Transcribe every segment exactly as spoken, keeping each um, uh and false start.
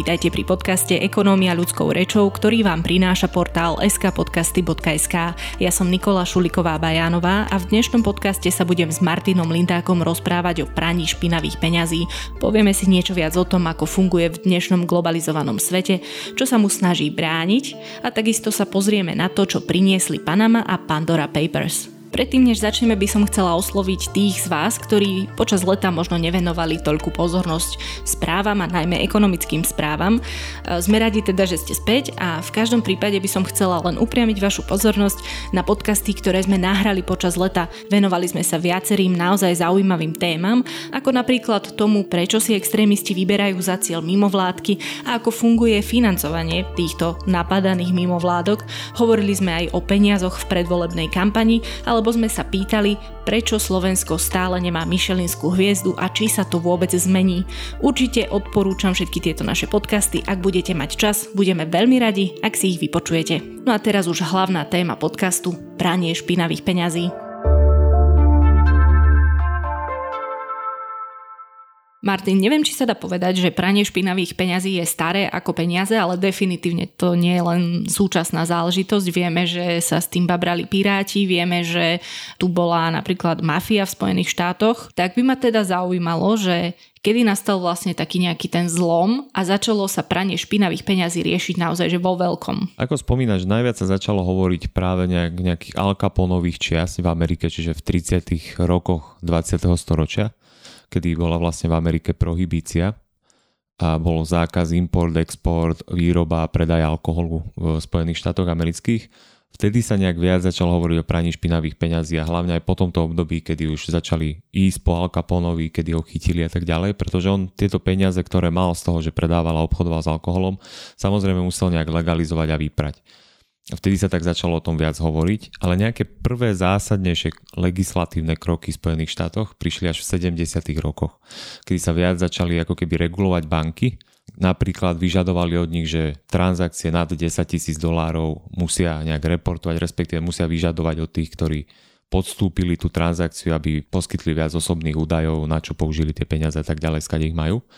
Vítajte pri podcaste Ekonómia ľudskou rečou, ktorý vám prináša portál es ká podcasty bodka es ká. Ja som Nikola Šuliková-Bajánová a v dnešnom podcaste sa budem s Martinom Lindákom rozprávať o praní špinavých peňazí. Povieme si niečo viac o tom, ako funguje v dnešnom globalizovanom svete, čo sa mu snaží brániť a takisto sa pozrieme na to, čo priniesli Panama a Pandora Papers. Predtým, než začneme, by som chcela osloviť tých z vás, ktorí počas leta možno nevenovali toľkú pozornosť správam a najmä ekonomickým správam. Sme radi teda, že ste späť a v každom prípade by som chcela len upriamiť vašu pozornosť na podcasty, ktoré sme nahrali počas leta. Venovali sme sa viacerým naozaj zaujímavým témam, ako napríklad tomu, prečo si extrémisti vyberajú za cieľ mimovládky a ako funguje financovanie týchto napadaných mimovládok. Hovorili sme aj o peniazoch v predvolebnej kampani, alebo sme sa pýtali, prečo Slovensko stále nemá Michelinskú hviezdu a či sa to vôbec zmení. Určite odporúčam všetky tieto naše podcasty, ak budete mať čas, budeme veľmi radi, ak si ich vypočujete. No a teraz už hlavná téma podcastu, pranie špinavých peňazí. Martin, neviem, či sa dá povedať, že pranie špinavých peňazí je staré ako peniaze, ale definitívne to nie je len súčasná záležitosť. Vieme, že sa s tým babrali piráti, vieme, že tu bola napríklad mafia v Spojených štátoch. Tak by ma teda zaujímalo, že kedy nastal vlastne taký nejaký ten zlom a začalo sa pranie špinavých peňazí riešiť naozaj že vo veľkom. Ako spomínaš, najviac sa začalo hovoriť práve nejak, nejakých Al Caponových čias v Amerike, čiže v tridsiatych rokoch dvadsiateho storočia. Kedy bola vlastne v Amerike prohibícia a bol zákaz import, export, výroba a predaj alkoholu v Spojených štátoch amerických. Vtedy sa nejak viac začalo hovoriť o praní špinavých peňazí a hlavne aj po tomto období, kedy už začali ísť po Al Caponovi, kedy ho chytili a tak ďalej, pretože on tieto peniaze, ktoré mal z toho, že predával a obchodoval s alkoholom, samozrejme musel nejak legalizovať a vyprať. Vtedy sa tak začalo o tom viac hovoriť, ale nejaké prvé zásadnejšie legislatívne kroky v Spojených štátoch prišli až v sedemdesiatych rokoch, kedy sa viac začali ako keby regulovať banky. Napríklad vyžadovali od nich, že transakcie nad desaťtisíc dolárov musia nejak reportovať, respektíve musia vyžadovať od tých, ktorí podstúpili tú transakciu, aby poskytli viac osobných údajov, na čo použili tie peniaze a tak ďalej, skade ich majú.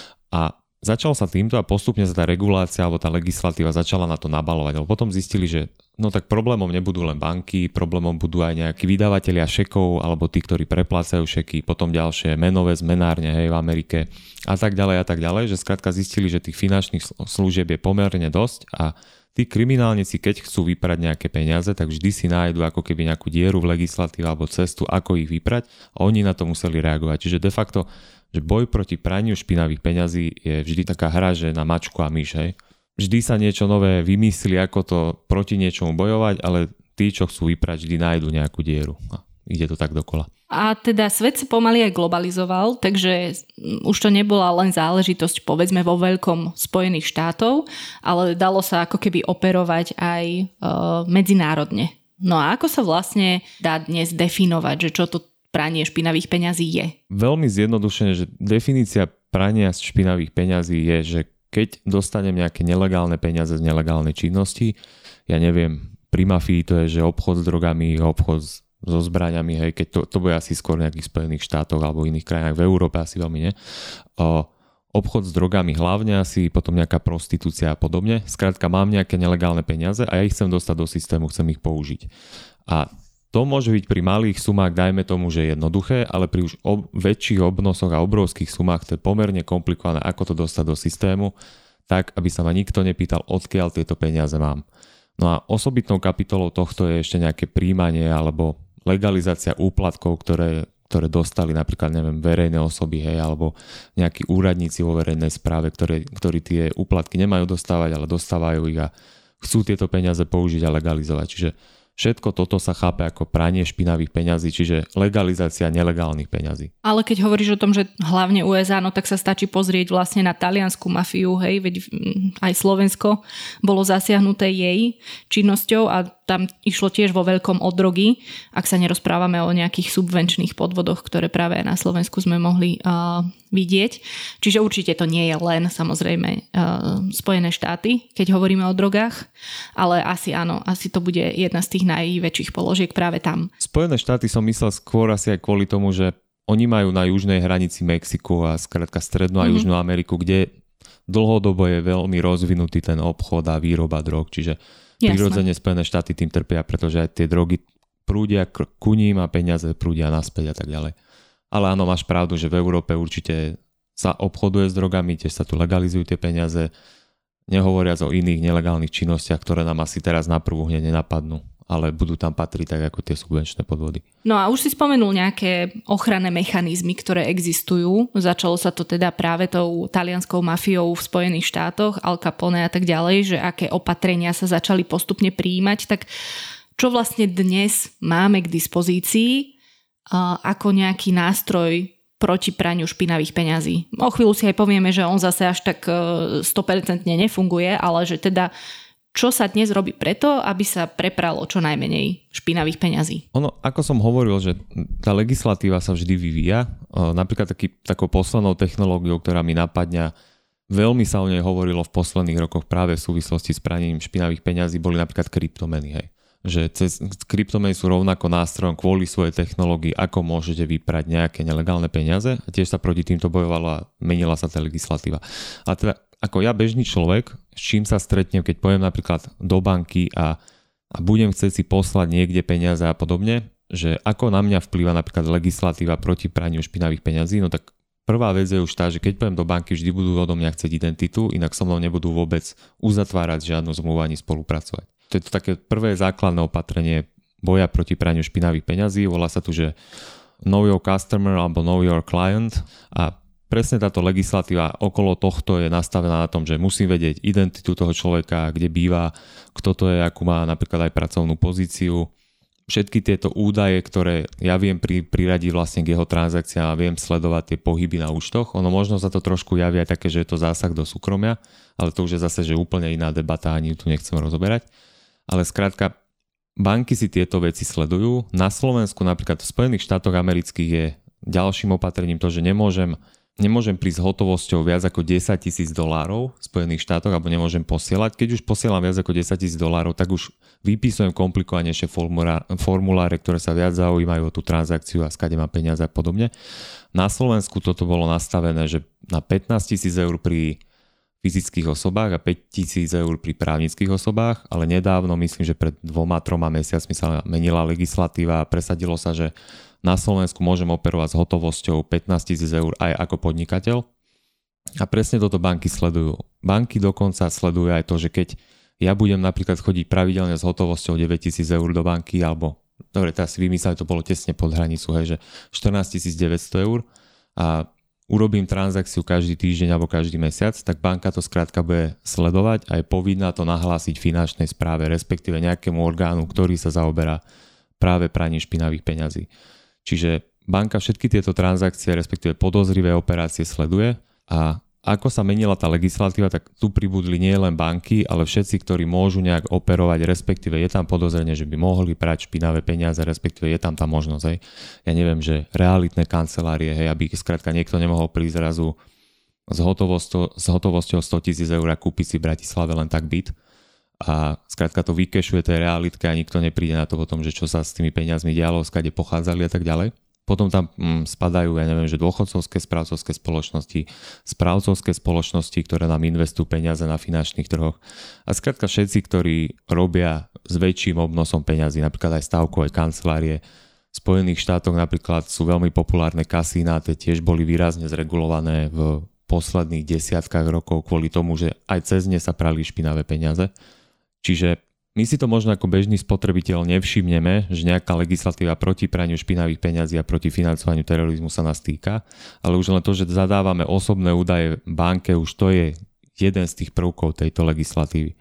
A začal sa týmto a postupne sa tá regulácia alebo tá legislatíva začala na to nabalovať. Ale potom zistili, že no tak problémom nebudú len banky, problémom budú aj nejakí vydavatelia šekov alebo tí, ktorí preplácajú šeky, potom ďalšie menové zmenárne, hej, v Amerike a tak ďalej a tak ďalej, že skrátka zistili, že tých finančných služieb je pomerne dosť a tí kriminálnici, keď chcú vyprať nejaké peniaze, tak vždy si nájdu ako keby nejakú dieru v legislatíve alebo cestu, ako ich vyprať a oni na to museli reagovať. Čiže de facto že boj proti praniu špinavých peňazí je vždy taká hra, že na mačku a myš, hej. Vždy sa niečo nové vymyslí, ako to proti niečomu bojovať, ale tí, čo chcú vyprať, vždy nájdu nejakú dieru. A ide to tak dokola. A teda svet sa pomaly aj globalizoval, takže už to nebola len záležitosť povedzme vo veľkom Spojených štátov, ale dalo sa ako keby operovať aj e, medzinárodne. No a ako sa vlastne dá dnes definovať, že čo to pranie špinavých peňazí je? Veľmi zjednodušene, že definícia prania špinavých peňazí je, že keď dostanem nejaké nelegálne peniaze z nelegálnej činnosti, ja neviem, pri mafii to je, že obchod s drogami, obchod so zbraňami, hej, keď to, to bude asi skôr v nejakých Spojených štátoch alebo iných krajinách, v Európe asi veľmi nie. O, obchod s drogami hlavne asi, potom nejaká prostitúcia a podobne. Skrátka, mám nejaké nelegálne peniaze a ja ich chcem dostať do systému, chcem ich použiť. A to môže byť pri malých sumách, dajme tomu, že je jednoduché, ale pri už ob- väčších obnosoch a obrovských sumách to je pomerne komplikované, ako to dostať do systému, tak, aby sa ma nikto nepýtal, odkiaľ tieto peniaze mám. No a osobitnou kapitolou tohto je ešte nejaké príjmanie alebo legalizácia úplatkov, ktoré, ktoré dostali napríklad, neviem, verejné osoby, hej, alebo nejakí úradníci vo verejnej správe, ktoré, ktorí tie úplatky nemajú dostávať, ale dostávajú ich a chcú tieto peniaze použiť a legalizovať. Čiže všetko toto sa chápe ako pranie špinavých peňazí, čiže legalizácia nelegálnych peňazí. Ale keď hovoríš o tom, že hlavne ú es á, no tak sa stačí pozrieť vlastne na taliansku mafiu, hej, veď aj Slovensko bolo zasiahnuté jej činnosťou a tam išlo tiež vo veľkom o drogy, ak sa nerozprávame o nejakých subvenčných podvodoch, ktoré práve na Slovensku sme mohli uh, vidieť. Čiže určite to nie je len samozrejme uh, Spojené štáty, keď hovoríme o drogách, ale asi áno, asi to bude jedna z tých najväčších položiek práve tam. Spojené štáty som myslel skôr asi aj kvôli tomu, že oni majú na južnej hranici Mexiku a skrátka Strednú a mm-hmm. Južnú Ameriku, kde dlhodobo je veľmi rozvinutý ten obchod a výroba drog, čiže Jasne. Prirodzene Spojené štáty tým trpia, pretože aj tie drogy prúdia ku ním a peniaze prúdia naspäť a tak ďalej. Ale áno, máš pravdu, že v Európe určite sa obchoduje s drogami, tiež sa tu legalizujú tie peniaze, nehovoriac o iných nelegálnych činnostiach, ktoré nám asi teraz na prvú hneď nenapadnú, ale budú tam patriť tak ako tie subvenčné podvody. No a už si spomenul nejaké ochranné mechanizmy, ktoré existujú. Začalo sa to teda práve tou talianskou mafiou v Spojených štátoch, Al Capone a tak ďalej, že aké opatrenia sa začali postupne prijímať. Tak čo vlastne dnes máme k dispozícii ako nejaký nástroj proti praniu špinavých peňazí? O chvíľu si aj povieme, že on zase až tak sto percent nefunguje, ale že teda čo sa dnes robí preto, aby sa prepralo čo najmenej špinavých peňazí? Ono, ako som hovoril, že tá legislatíva sa vždy vyvíja. Napríklad taký, takou poslednou technológiou, ktorá mi napadňa, veľmi sa o nej hovorilo v posledných rokoch práve v súvislosti s praním špinavých peňazí, boli napríklad kryptomeny. Hej. Že cez kryptomeny sú rovnako nástrojom kvôli svojej technológii, ako môžete vyprať nejaké nelegálne peniaze. A tiež sa proti týmto bojovala, menila sa tá legislatíva. A teda ako ja bežný človek, s čím sa stretnem, keď pojem napríklad do banky a, a budem chcieť si poslať niekde peniaze a podobne, že ako na mňa vplýva napríklad legislatíva proti praniu špinavých peňazí, no tak prvá vec je už tá, že keď pojem do banky, vždy budú odo mňa chcieť identitu, inak so mnou nebudú vôbec uzatvárať žiadnu zmluvu ani spolupracovať. To je to také prvé základné opatrenie boja proti praniu špinavých peňazí, volá sa tu, že Know Your Customer alebo Know Your Client a presne táto legislatíva okolo tohto je nastavená na tom, že musím vedieť identitu toho človeka, kde býva, kto to je, akú má napríklad aj pracovnú pozíciu. Všetky tieto údaje, ktoré ja viem pri, priradiť vlastne k jeho transakciám a viem sledovať tie pohyby na účtoch. Ono možno sa to trošku javí aj také, že je to zásah do súkromia, ale to už je zase že úplne iná debata, ani tu nechcem rozoberať. Ale skrátka, banky si tieto veci sledujú. Na Slovensku, napríklad v Spojených štátoch amerických je ďalším opatrením to, že nemôžem Nemôžem prísť s hotovosťou viac ako desaťtisíc dolárov v Spojených štátoch, alebo nemôžem posielať. Keď už posielam viac ako desaťtisíc dolárov, tak už vypísujem komplikovanejšie formuláre, ktoré sa viac zaujímajú o tú transakciu a skade má peniaze a podobne. Na Slovensku toto bolo nastavené, že na pätnásťtisíc eur pri fyzických osobách a päťtisíc eur pri právnických osobách, ale nedávno, myslím, že pred dvoma, troma mesiacmi sa menila legislatíva a presadilo sa, že na Slovensku môžem operovať s hotovosťou pätnásťtisíc eur aj ako podnikateľ. A presne toto banky sledujú. Banky dokonca sledujú aj to, že keď ja budem napríklad chodiť pravidelne s hotovosťou deväťtisíc eur do banky, alebo, dobre, teraz si vymysleli, to bolo tesne pod hranicu, hej, že štrnásťtisícdeväťsto eur a urobím transakciu každý týždeň alebo každý mesiac, tak banka to skrátka bude sledovať a je povinná to nahlásiť finančnej správe, respektíve nejakému orgánu, ktorý sa zaoberá práve praním špinavých peňazí. Čiže banka všetky tieto transakcie, respektíve podozrivé operácie sleduje a ako sa menila tá legislatíva, tak tu pribudli nie len banky, ale všetci, ktorí môžu nejak operovať, respektíve je tam podozrenie, že by mohli prať špinavé peniaze, respektíve je tam tá možnosť. Hej. Ja neviem, že realitné kancelárie, hej, aby skrátka niekto nemohol prísť zrazu s hotovosťou, s hotovosťou stotisíc eur a kúpiť si v Bratislave len tak byt. A skrátka to vykešuje tej realitke a nikto nepríde na to potom, že čo sa s tými peniazmi dialo, skade pochádzali a tak ďalej. Potom tam hm, spadajú, ja neviem, že dôchodcovské správcovské spoločnosti, správcovské spoločnosti, ktoré nám investujú peniaze na finančných trhoch. A skrátka všetci, ktorí robia s väčším obnosom peňazí, napríklad aj stavkové kancelárie. V Spojených štátoch napríklad sú veľmi populárne kasína, tie tiež boli výrazne zregulované v posledných desiatkách rokov kvôli tomu, že aj cez ne sa prali špinavé peniaze. Čiže my si to možno ako bežný spotrebiteľ nevšimneme, že nejaká legislatíva proti praniu špinavých peňazí a proti financovaniu terorizmu sa nás týka, ale už len to, že zadávame osobné údaje banke, už to je jeden z tých prvkov tejto legislatívy.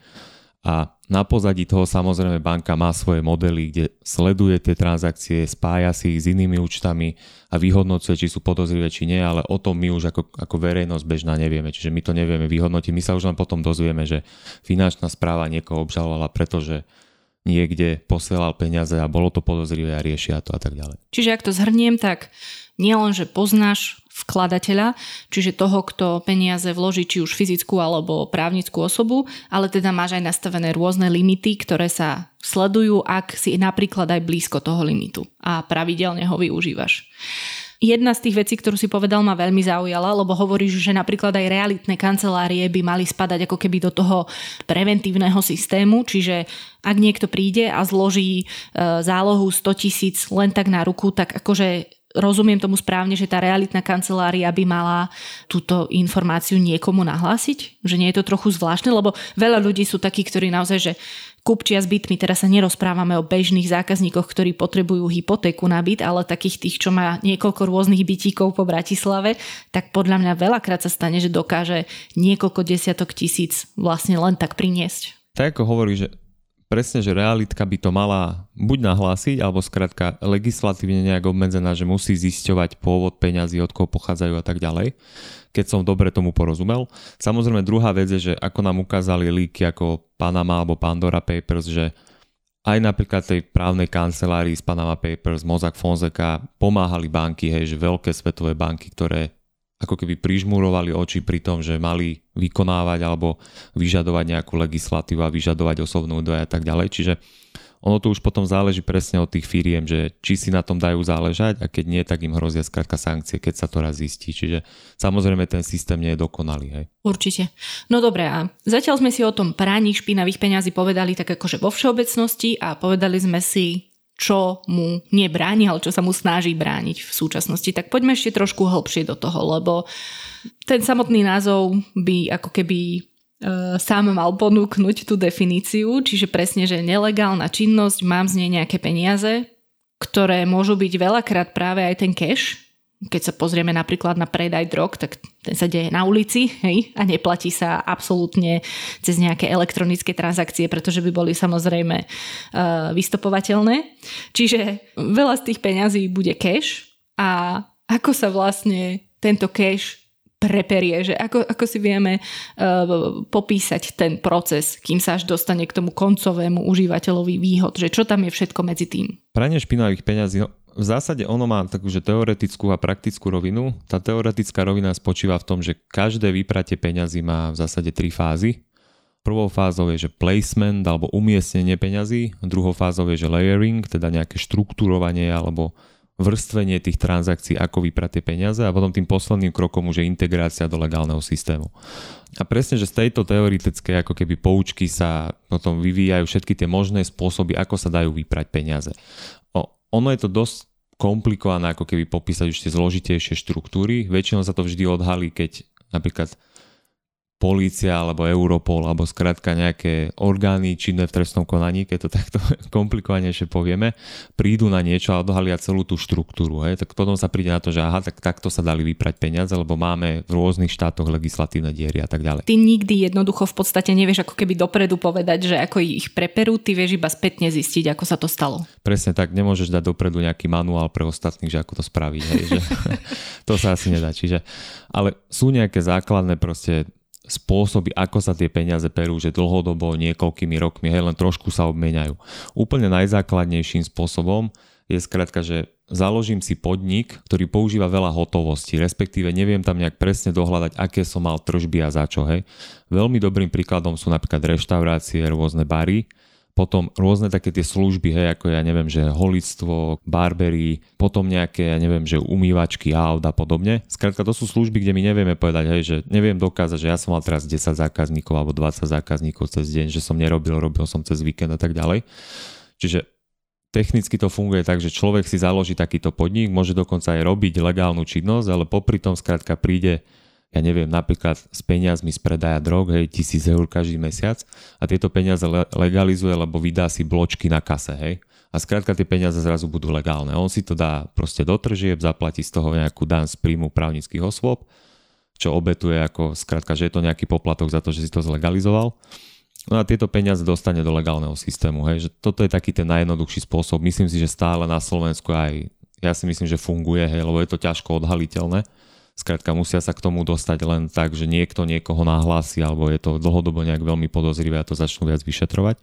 A na pozadí toho samozrejme banka má svoje modely, kde sleduje tie transakcie, spája si ich s inými účtami a vyhodnocuje, či sú podozrivé, či nie, ale o tom my už ako, ako verejnosť bežná nevieme, čiže my to nevieme vyhodnotiť. My sa už len potom dozvieme, že finančná správa niekoho obžalovala, pretože niekde posielal peniaze a bolo to podozrivé a riešia to a tak ďalej. Čiže ak to zhrniem, tak nielen, že poznáš vkladateľa, čiže toho, kto peniaze vloží, či už fyzickú alebo právnickú osobu, ale teda máš aj nastavené rôzne limity, ktoré sa sledujú, ak si napríklad aj blízko toho limitu a pravidelne ho využívaš. jedna z tých vecí, ktorú si povedal, ma veľmi zaujala, lebo hovoríš, že napríklad aj realitné kancelárie by mali spadať ako keby do toho preventívneho systému, čiže ak niekto príde a zloží zálohu sto tisíc len tak na ruku, tak akože rozumiem tomu správne, že tá realitná kancelária by mala túto informáciu niekomu nahlásiť? Že nie je to trochu zvláštne? Lebo veľa ľudí sú takí, ktorí naozaj, že kupčia s bytmi, teraz sa nerozprávame o bežných zákazníkoch, ktorí potrebujú hypotéku na byt, ale takých tých, čo má niekoľko rôznych bytíkov po Bratislave, tak podľa mňa veľakrát sa stane, že dokáže niekoľko desiatok tisíc vlastne len tak priniesť. Tak ako hovorí, že presne, že realitka by to mala buď nahlásiť, alebo skrátka legislatívne nejak obmedzená, že musí zisťovať pôvod peňazí, od koho pochádzajú a tak ďalej, keď som dobre tomu porozumel. Samozrejme druhá vec je, že ako nám ukázali líky ako Panama alebo Pandora Papers, že aj napríklad tej právnej kancelárii z Panama Papers, Mossack Fonseca pomáhali banky, hej, že veľké svetové banky, ktoré ako keby prižmurovali oči pri tom, že mali vykonávať alebo vyžadovať nejakú legislatívu a vyžadovať osobnú údaje a tak ďalej. Čiže ono to už potom záleží presne od tých firiem, že či si na tom dajú záležať a keď nie, tak im hrozia skrátka sankcie, keď sa to raz zistí. Čiže samozrejme ten systém nie je dokonalý. Hej. Určite. No dobré, a zatiaľ sme si o tom praní špinavých peňazí povedali tak akože vo všeobecnosti a povedali sme si, čo mu nebráni, ale čo sa mu snaží brániť v súčasnosti. Tak poďme ešte trošku hlbšie do toho, lebo ten samotný názov by ako keby sám mal ponúknuť tú definíciu, čiže presne, že nelegálna činnosť, mám z nej nejaké peniaze, ktoré môžu byť veľakrát práve aj ten cash. Keď sa pozrieme napríklad na predaj drog, tak ten sa deje na ulici, hej, a neplatí sa absolútne cez nejaké elektronické transakcie, pretože by boli samozrejme uh, vystopovateľné. Čiže veľa z tých peňazí bude cash a ako sa vlastne tento cash preperie, že ako, ako si vieme uh, popísať ten proces, kým sa až dostane k tomu koncovému užívateľovi výhod, že čo tam je všetko medzi tým. Pranie špinavých peňazí, no v zásade ono má takúže teoretickú a praktickú rovinu. Tá teoretická rovina spočíva v tom, že každé vypratie peňazí má v zásade tri fázy. Prvou fázou je, že placement alebo umiestnenie peňazí, druhou fázou je, že layering, teda nejaké štruktúrovanie alebo vrstvenie tých transakcií, ako vyprať tie peniaze a potom tým posledným krokom už je integrácia do legálneho systému. A presne, že z tejto teoretické ako keby poučky sa potom vyvíjajú všetky tie možné spôsoby, ako sa dajú vyprať peniaze. O, ono je to dosť komplikované ako keby popísať už tie zložitejšie štruktúry. Väčšinou sa to vždy odhalí, keď napríklad polícia alebo Europol alebo skrátka nejaké orgány činné v trestnom konaní, keď to takto komplikovanejšie povieme, prídu na niečo a odhalia celú tú štruktúru. Hej? Tak potom sa príde na to, že aha, tak takto sa dali vyprať peniaze, lebo máme v rôznych štátoch legislatívne diery a tak ďalej. Ty nikdy jednoducho v podstate nevieš ako keby dopredu povedať, že ako ich preperú, ty vieš iba spätne zistiť, ako sa to stalo. Presne tak, nemôžeš dať dopredu nejaký manuál pre ostatných, že ako to spraviť. Hej? Že to sa asi nedá. Čiže, ale sú nejaké základné proste spôsoby, ako sa tie peniaze perú, že dlhodobo, niekoľkými rokmi, hej, len trošku sa obmeniajú. Úplne najzákladnejším spôsobom je skrátka, že založím si podnik, ktorý používa veľa hotovosti, respektíve neviem tam nejak presne dohľadať, aké som mal tržby a za čo. Hej. Veľmi dobrým príkladom sú napríklad reštaurácie, rôzne bary, potom rôzne také tie služby, hej, ako ja neviem, že holictvo, barbery, potom nejaké, ja neviem, že umývačky, aut a podobne. Skrátka, to sú služby, kde my nevieme povedať, hej, že neviem dokázať, že ja som mal teraz desať zákazníkov alebo dvadsať zákazníkov cez deň, že som nerobil, robil som cez víkend a tak ďalej. Čiže technicky to funguje tak, že človek si založí takýto podnik, môže dokonca aj robiť legálnu činnosť, ale popri tom skrátka príde, ja neviem, napríklad s peniazmi z predaja drog, hej, tisíc eur každý mesiac a tieto peniaze le- legalizuje, lebo vydá si bločky na kase, hej. A skrátka tie peniaze zrazu budú legálne. On si to dá proste do tržieb, zaplatí z toho nejakú daň z príjmu právnických osôb, čo obetuje ako skrátka, že je to nejaký poplatok za to, že si to zlegalizoval. No a tieto peniaze dostane do legálneho systému, hej. Že toto je taký ten najjednoduchší spôsob. Myslím si, že stále na Slovensku aj, ja si myslím, že funguje, hej, lebo je to ťažko odhaliteľné. Skrátka musia sa k tomu dostať len tak, že niekto niekoho nahlási alebo je to dlhodobo nejak veľmi podozrivé a to začnú viac vyšetrovať.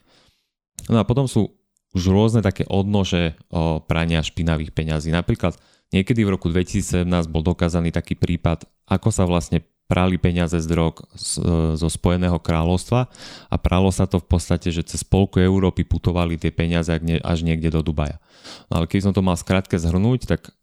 No a potom sú už rôzne také odnože o prania špinavých peňazí. Napríklad niekedy v roku dvetisícsedemnásť bol dokázaný taký prípad, ako sa vlastne prali peniaze z drog z, zo Spojeného kráľovstva a pralo sa to v podstate, že cez polku Európy putovali tie peniaze až niekde do Dubaja. No ale keď som to mal skrátke zhrnúť, tak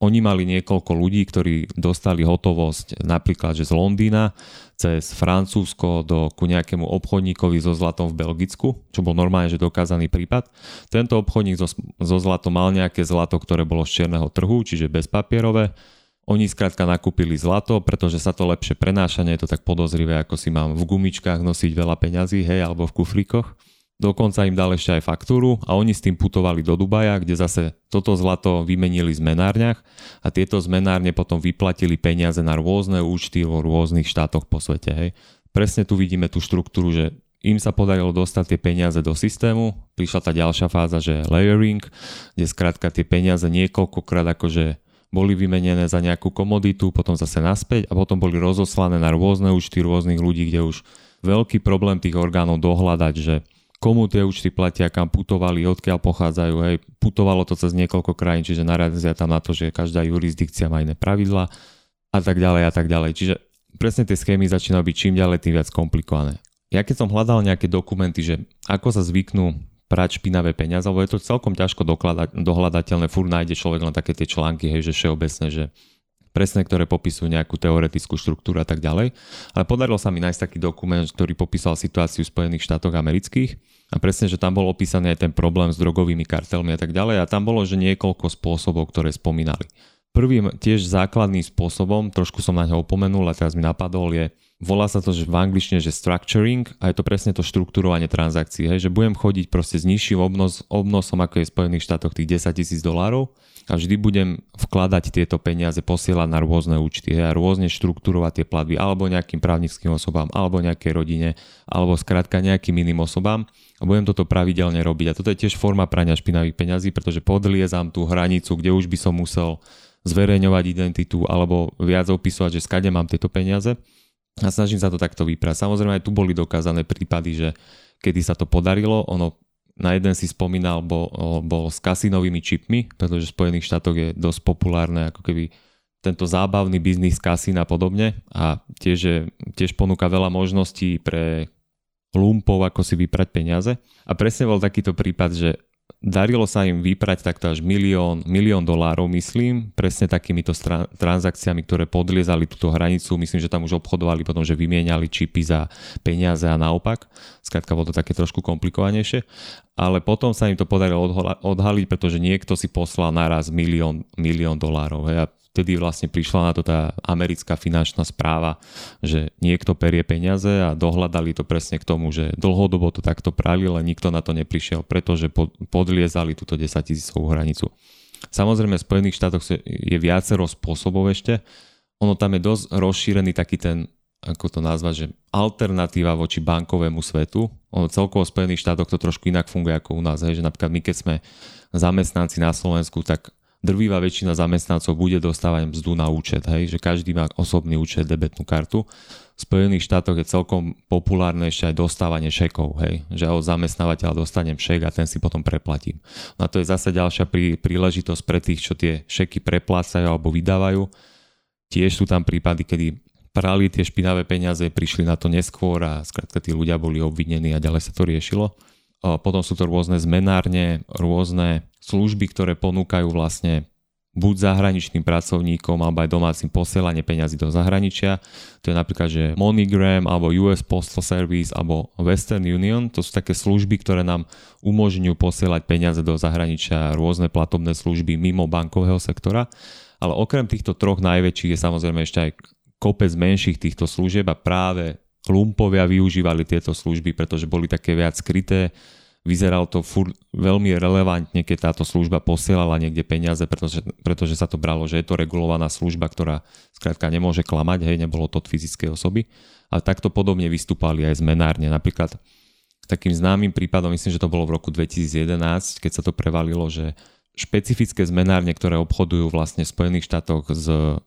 oni mali niekoľko ľudí, ktorí dostali hotovosť napríklad že z Londýna cez Francúzsko do, ku nejakému obchodníkovi so zlatom v Belgicku, čo bol normálne že dokázaný prípad. Tento obchodník so, so zlatom mal nejaké zlato, ktoré bolo z čierneho trhu, čiže bezpapierové. Oni skrátka nakúpili zlato, pretože sa to lepšie prenáša, nie je to tak podozrivé, ako si mám v gumičkách nosiť veľa peňazí, hej, alebo v kufríkoch. Dokonca im dal ešte aj faktúru a oni s tým putovali do Dubaja, kde zase toto zlato vymenili v zmenárniach a tieto zmenárne potom vyplatili peniaze na rôzne účty vo rôznych štátoch po svete. Hej. Presne tu vidíme tú štruktúru, že im sa podarilo dostať tie peniaze do systému, prišla tá ďalšia fáza, že layering, kde skrátka tie peniaze niekoľkokrát akože boli vymenené za nejakú komoditu, potom zase naspäť a potom boli rozoslané na rôzne účty rôznych ľudí, kde už veľký problém tých orgánov dohľadať, že komu tie účty platia, kam putovali, odkiaľ pochádzajú, hej, putovalo to cez niekoľko krajín, čiže narazia tam na to, že každá jurisdikcia má iné pravidlá a tak ďalej a tak ďalej. Čiže presne tie schémy začínajú byť čím ďalej tým viac komplikované. Ja keď som hľadal nejaké dokumenty, že ako sa zvyknú prať špinavé peniaze, lebo je to celkom ťažko dokladať, dohľadateľné, furt nájde človek len také tie články, hej, že všeobecné, že presne, ktoré popisujú nejakú teoretickú štruktúru a tak ďalej. Ale podarilo sa mi nájsť taký dokument, ktorý popísal situáciu v Spojených štátoch amerických a presne, že tam bol opísaný aj ten problém s drogovými kartelmi a tak ďalej a tam bolo, že niekoľko spôsobov, ktoré spomínali. Prvým tiež základným spôsobom, trošku som na ňo opomenul a teraz mi napadol, je, volá sa to že v angličtine, že structuring a je to presne to štruktúrovanie transakcií, hej, že budem chodiť proste s nižším obnos, obnosom, ako je v Spojených štátoch tých desaťtisíc dolárov a vždy budem vkladať tieto peniaze, posielať na rôzne účty, hej, a rôzne štruktúrovať tie platby alebo nejakým právnickým osobám, alebo nejakej rodine, alebo skrátka nejakým iným osobám a budem toto pravidelne robiť. A toto je tiež forma prania špinavých peňazí, pretože podliezam tú hranicu, kde už by som musel zverejňovať identitu alebo viac opisovať, že skade mám tieto peniaze a snažím sa to takto vyprať. Samozrejme aj tu boli dokázané prípady, že kedy sa to podarilo, ono na jeden si spomínal, bol, bol s kasínovými čipmi, pretože v Spojených štátoch je dosť populárne ako keby tento zábavný biznis kasín a podobne a tiež, je, tiež ponúka veľa možností pre lumpov, ako si vyprať peniaze. A presne bol takýto prípad, že darilo sa im vyprať takto až milión, milión dolárov, myslím, presne takýmito stra- transakciami, ktoré podliezali túto hranicu. Myslím, že tam už obchodovali potom, že vymieniali čipy za peniaze a naopak. Skrátka bolo to také trošku komplikovanejšie. Ale potom sa im to podarilo odhala- odhaliť, pretože niekto si poslal naraz milión, milión dolárov. Hej. A vtedy vlastne prišla na to tá americká finančná správa, že niekto perie peniaze a dohľadali to presne k tomu, že dlhodobo to takto prali, ale nikto na to neprišiel, pretože podliezali túto desaťtisícovú hranicu. Samozrejme v Spojených štátoch je viacero spôsobov ešte. Ono tam je dosť rozšírený taký ten, ako to nazvať, že alternatíva voči bankovému svetu. Ono celkovo v Spojených štátoch to trošku inak funguje ako u nás. Hej, že napríklad my keď sme zamestnanci na Slovensku, tak drvivá väčšina zamestnancov bude dostávať mzdu na účet, hej, že každý má osobný účet, debetnú kartu. V Spojených štátoch je celkom populárne ešte aj dostávanie šekov, hej, že od zamestnávateľa dostanem šek a ten si potom preplatím. No a to je zase ďalšia prí, príležitosť pre tých, čo tie šeky preplácajú alebo vydávajú. Tiež sú tam prípady, kedy prali tie špinavé peniaze, prišli na to neskôr a skrátka tí ľudia boli obvinení a ďalej sa to riešilo. Potom sú to rôzne zmenárne, rôzne služby, ktoré ponúkajú vlastne buď zahraničným pracovníkom alebo aj domácim posielanie peňazí do zahraničia. To je napríklad, že MoneyGram alebo ú es Postal Service alebo Western Union. To sú také služby, ktoré nám umožňujú posielať peniaze do zahraničia, rôzne platobné služby mimo bankového sektora. Ale okrem týchto troch najväčších je samozrejme ešte aj kopec menších týchto služieb a práve lumpovia využívali tieto služby, pretože boli také viac skryté. Vyzeralo to furt veľmi relevantne, keď táto služba posielala niekde peniaze, pretože, pretože sa to bralo, že je to regulovaná služba, ktorá skrátka nemôže klamať, hej, nebolo to od fyzickej osoby. A takto podobne vystúpali aj zmenárne. Napríklad takým známym prípadom, myslím, že to bolo v roku dvetisíc jedenásť, keď sa to prevalilo, že špecifické zmenárne, ktoré obchodujú vlastne v Spojených štátoch s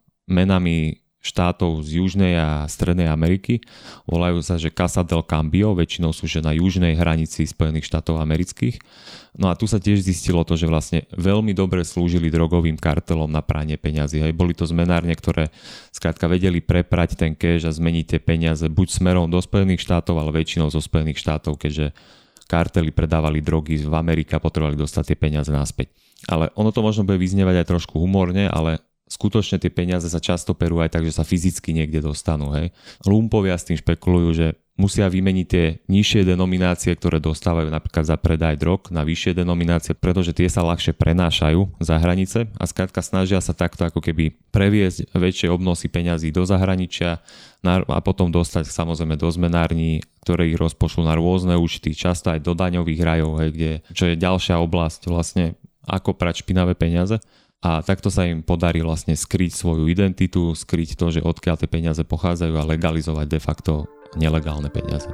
menami štátov z Južnej a Strednej Ameriky. Volajú sa, že Casa del Cambio, väčšinou sú že na južnej hranici Spojených štátov amerických. No a tu sa tiež zistilo to, že vlastne veľmi dobre slúžili drogovým kartelom na pranie peňazí. Hej. Boli to zmenárne, ktoré skrátka vedeli preprať ten cash a zmeniť tie peniaze buď smerom do Spojených štátov, ale väčšinou zo Spojených štátov, keďže kartely predávali drogy v Amerike a potrebovali dostať tie peniaze naspäť. Ale ono to možno bude vyznievať aj trošku humorne, ale skutočne tie peniaze sa často perú aj tak, že sa fyzicky niekde dostanú. Hej. Lumpovia s tým špekulujú, že musia vymeniť tie nižšie denominácie, ktoré dostávajú napríklad za predaj drog na vyššie denominácie, pretože tie sa ľahšie prenášajú za hranice a skrátka snažia sa takto ako keby previesť väčšie obnosy peňazí do zahraničia a potom dostať samozrejme do zmenární, ktoré ich rozpošlú na rôzne účty, často aj do daňových rajov, hej, kde, čo je ďalšia oblasť vlastne ako prať špinavé peniaze. A takto sa im podarí vlastne skryť svoju identitu, skryť to, že odkiaľ tie peniaze pochádzajú a legalizovať de facto nelegálne peniaze.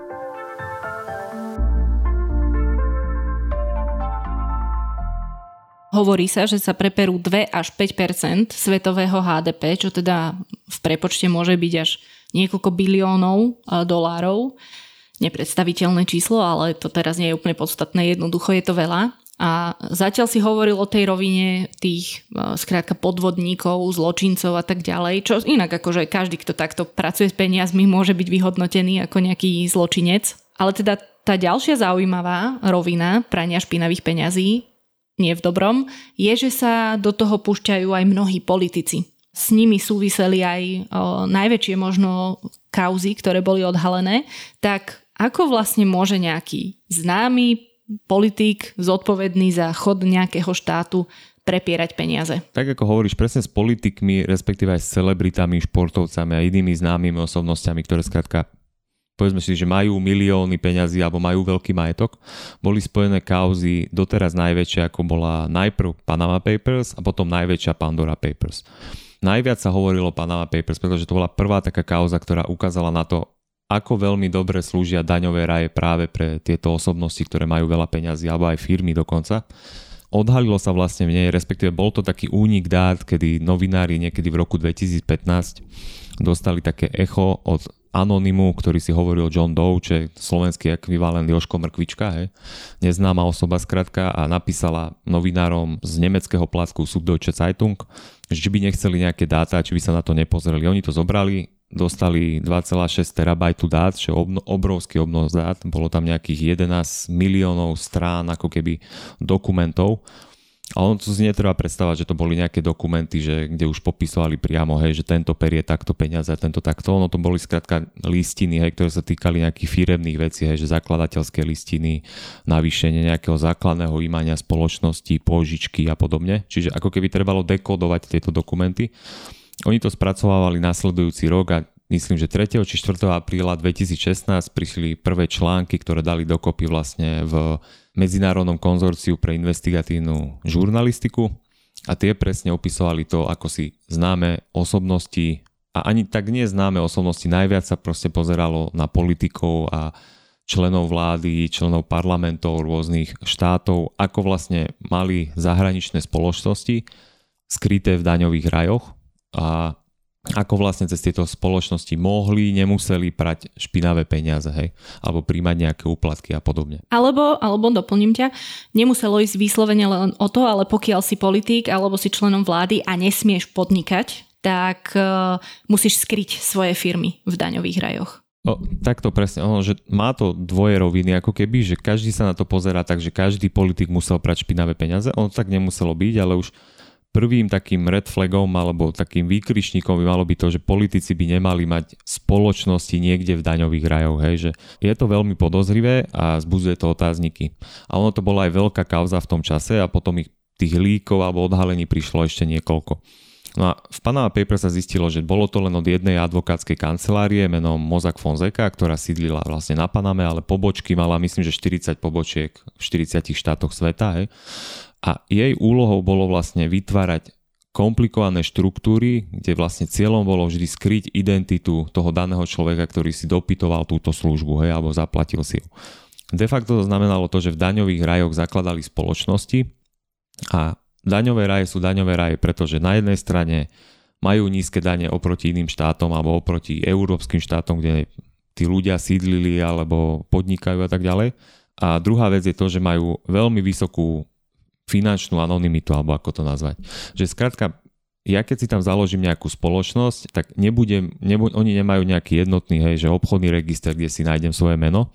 Hovorí sa, že sa preperú dva až päť percent svetového há dé pé, čo teda v prepočte môže byť až niekoľko biliónov dolárov. Nepredstaviteľné číslo, ale to teraz nie je úplne podstatné, jednoducho je to veľa. A zatiaľ si hovoril o tej rovine tých skrátka podvodníkov, zločincov a tak ďalej, čo inak akože každý, kto takto pracuje s peniazmi, môže byť vyhodnotený ako nejaký zločinec. Ale teda tá ďalšia zaujímavá rovina prania špinavých peňazí, nie v dobrom, je, že sa do toho púšťajú aj mnohí politici. S nimi súviseli aj o, najväčšie možno kauzy, ktoré boli odhalené. Tak ako vlastne môže nejaký známy politik zodpovedný za chod nejakého štátu prepierať peniaze? Tak ako hovoríš, presne s politikmi, respektíve aj s celebritami, športovcami a inými známymi osobnostiami, ktoré skrátka, povedzme si, že majú milióny peňazí alebo majú veľký majetok, boli spojené kauzy doteraz najväčšie, ako bola najprv Panama Papers a potom najväčšia Pandora Papers. Najviac sa hovorilo o Panama Papers, pretože to bola prvá taká kauza, ktorá ukázala na to, ako veľmi dobre slúžia daňové raje práve pre tieto osobnosti, ktoré majú veľa peňazí, alebo aj firmy dokonca. Odhalilo sa vlastne v nej, respektíve bol to taký únik dát, kedy novinári niekedy v roku dvetisícpätnásť dostali také echo od anonymu, ktorý si hovoril John Doe, čo je slovenský ekvivalent Jožko Mrkvička, hej. Neznáma osoba skrátka, a napísala novinárom z nemeckého placku Süddeutsche Zeitung, že by nechceli nejaké dáta, či by sa na to nepozreli. Oni to zobrali, dostali dva celé šesť terabajtu dát, čo je obno, obrovský obnos dát. Bolo tam nejakých jedenásť miliónov strán ako keby dokumentov. A ono to si netreba predstavať, že to boli nejaké dokumenty, že, kde už popisovali priamo, hej, že tento perie takto peniaze a tento takto. Ono to boli skrátka listiny, hej, ktoré sa týkali nejakých firemných vecí, hej, že zakladateľské listiny, navýšenie nejakého základného imania spoločnosti, pôžičky a podobne. Čiže ako keby trebalo dekodovať tieto dokumenty. Oni to spracovávali nasledujúci rok a myslím, že tretieho či štvrtého apríla dvetisícšestnásť prišli prvé články, ktoré dali dokopy vlastne v Medzinárodnom konzorciu pre investigatívnu žurnalistiku a tie presne opisovali to, ako si známe osobnosti a ani tak nie známe osobnosti, najviac sa proste pozeralo na politikov a členov vlády, členov parlamentov rôznych štátov, ako vlastne mali zahraničné spoločnosti skryté v daňových rajoch a ako vlastne cez tieto spoločnosti mohli, nemuseli prať špinavé peniaze, hej, alebo príjmať nejaké úplatky a podobne. Alebo, alebo doplním ťa, nemuselo ísť vyslovene len o to, ale pokiaľ si politík alebo si členom vlády a nesmieš podnikať, tak uh, musíš skryť svoje firmy v daňových rajoch. O, tak to presne, ono, že má to dvoje roviny, ako keby, že každý sa na to pozerá tak, že každý politik musel prať špinavé peniaze, ono tak nemuselo byť, ale už prvým takým red flagom alebo takým výkričníkom by malo byť to, že politici by nemali mať spoločnosti niekde v daňových rajoch, hej, že je to veľmi podozrivé a vzbudzuje to otázniky. A ono to bola aj veľká kauza v tom čase a potom ich tých líkov alebo odhalení prišlo ešte niekoľko. No a v Panama Papers sa zistilo, že bolo to len od jednej advokátskej kancelárie menom Mossack Fonseca, ktorá sídlila vlastne na Paname, ale pobočky mala, myslím, že štyridsať pobočiek v štyridsiatich štátoch sveta, hej. A jej úlohou bolo vlastne vytvárať komplikované štruktúry, kde vlastne cieľom bolo vždy skryť identitu toho daného človeka, ktorý si dopytoval túto službu, hej, alebo zaplatil si ju. De facto to znamenalo to, že v daňových rajoch zakladali spoločnosti a daňové raje sú daňové raje, pretože na jednej strane majú nízke dane oproti iným štátom alebo oproti európskym štátom, kde tí ľudia sídlili alebo podnikajú a tak ďalej. A druhá vec je to, že majú veľmi vysokú finančnú anonymitu, alebo ako to nazvať. Že skrátka, ja keď si tam založím nejakú spoločnosť, tak nebudem, nebu, oni nemajú nejaký jednotný, hej, že obchodný register, kde si nájdem svoje meno,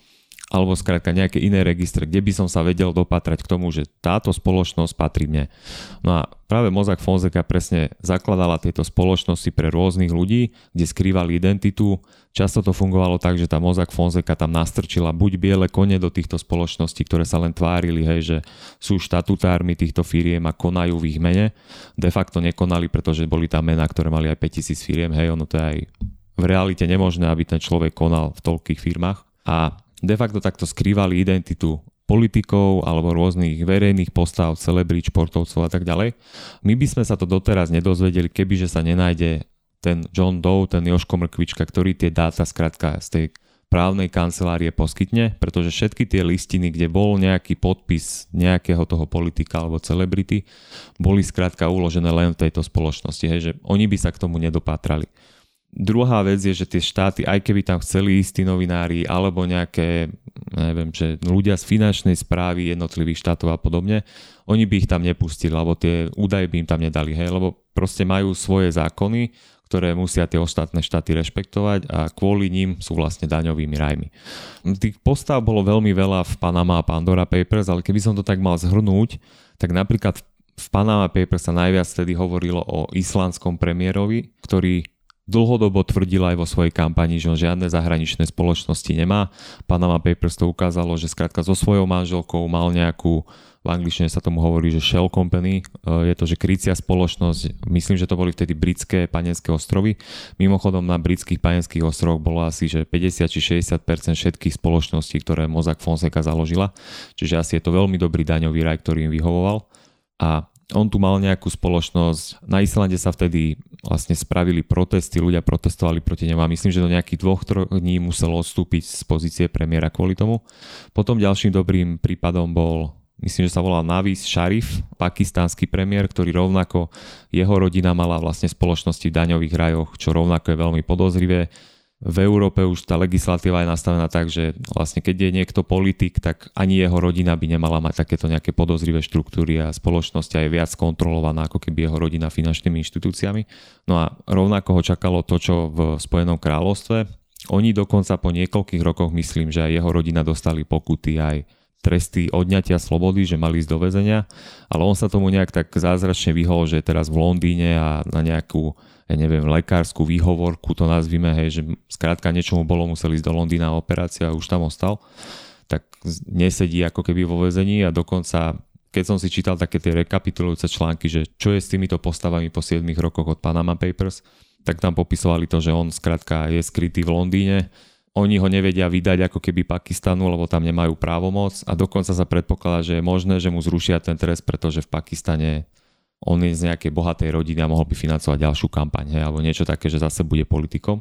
alebo skrátka nejaké iné registre, kde by som sa vedel dopatrať k tomu, že táto spoločnosť patrí mne. No a práve Mossack Fonseca presne zakladala tieto spoločnosti pre rôznych ľudí, kde skrývali identitu. Často to fungovalo tak, že tá Mossack Fonseca tam nastrčila buď biele kone do týchto spoločností, ktoré sa len tvárili, hej, že sú štatutármi týchto firiem a konajú v ich mene. De facto nekonali, pretože boli tam mená, ktoré mali aj päťtisíc firiem, hej, ono to je aj v realite nemožné, aby ten človek konal v toľkých firmách. A de facto takto skrývali identitu politikov alebo rôznych verejných postav, celebrít, športovcov a tak ďalej. My by sme sa to doteraz nedozvedeli, kebyže sa nenájde ten John Doe, ten Jožko Mrkvička, ktorý tie dáta skrátka z tej právnej kancelárie poskytne, pretože všetky tie listiny, kde bol nejaký podpis nejakého toho politika alebo celebrity, boli skrátka uložené len v tejto spoločnosti, hej, že oni by sa k tomu nedopátrali. Druhá vec je, že tie štáty, aj keby tam chceli ísť tí novinári alebo nejaké, neviem, že ľudia z finančnej správy jednotlivých štátov a podobne, oni by ich tam nepustili, alebo tie údaje by im tam nedali, hej, lebo proste majú svoje zákony, ktoré musia tie ostatné štáty rešpektovať a kvôli ním sú vlastne daňovými rajmi. Tých postav bolo veľmi veľa v Panama a Pandora Papers, ale keby som to tak mal zhrnúť, tak napríklad v Panama Papers sa najviac vtedy hovorilo o islandskom premiérovi, ktorý dlhodobo tvrdil aj vo svojej kampani, že on žiadne zahraničné spoločnosti nemá. Panama Papers to ukázalo, že skrátka so svojou manželkou mal nejakú, v angličtine sa tomu hovorí, že shell company, je to, že krycia spoločnosť, myslím, že to boli vtedy britské Panenské ostrovy. Mimochodom na britských Panenských ostrovoch bolo asi, že päťdesiat či šesťdesiat percent všetkých spoločností, ktoré Mossack Fonseca založila. Čiže asi je to veľmi dobrý daňový raj, ktorý im vyhovoval. A on tu mal nejakú spoločnosť. Na Islande sa vtedy vlastne spravili protesty, ľudia protestovali proti nemu a myslím, že do nejakých dvoch, troch dní muselo odstúpiť z pozície premiéra kvôli tomu. Potom ďalším dobrým prípadom bol, myslím, že sa volal Nawaz Sharif, pakistánsky premiér, ktorý rovnako, jeho rodina mala vlastne spoločnosti v daňových rajoch, čo rovnako je veľmi podozrivé. V Európe už tá legislatíva je nastavená tak, že vlastne keď je niekto politik, tak ani jeho rodina by nemala mať takéto nejaké podozrivé štruktúry a spoločnosť je viac kontrolovaná ako keby jeho rodina finančnými inštitúciami. No a rovnako ho čakalo to, čo v Spojenom kráľovstve. Oni dokonca po niekoľkých rokoch, myslím, že aj jeho rodina dostali pokuty aj tresty odňatia slobody, že mali ísť do väzenia, ale on sa tomu nejak tak zázračne vyhol, že je teraz v Londýne a na nejakú, ja neviem, lekárskú výhovorku to nazvime, hej, že skrátka niečomu bolo, musel ísť do Londýna a operácia a už tam ostal, tak nesedí ako keby vo väzení a dokonca, keď som si čítal také tie rekapitulujúce články, že čo je s týmito postavami po siedmich rokoch od Panama Papers, tak tam popisovali to, že on skrátka je skrytý v Londýne. Oni ho nevedia vydať ako keby Pakistanu, lebo tam nemajú právomoc a dokonca sa predpokladá, že je možné, že mu zrušia ten trest, pretože v Pakistane on je z nejakej bohatej rodiny a mohol by financovať ďalšiu kampaň, hej, alebo niečo také, že zase bude politikom.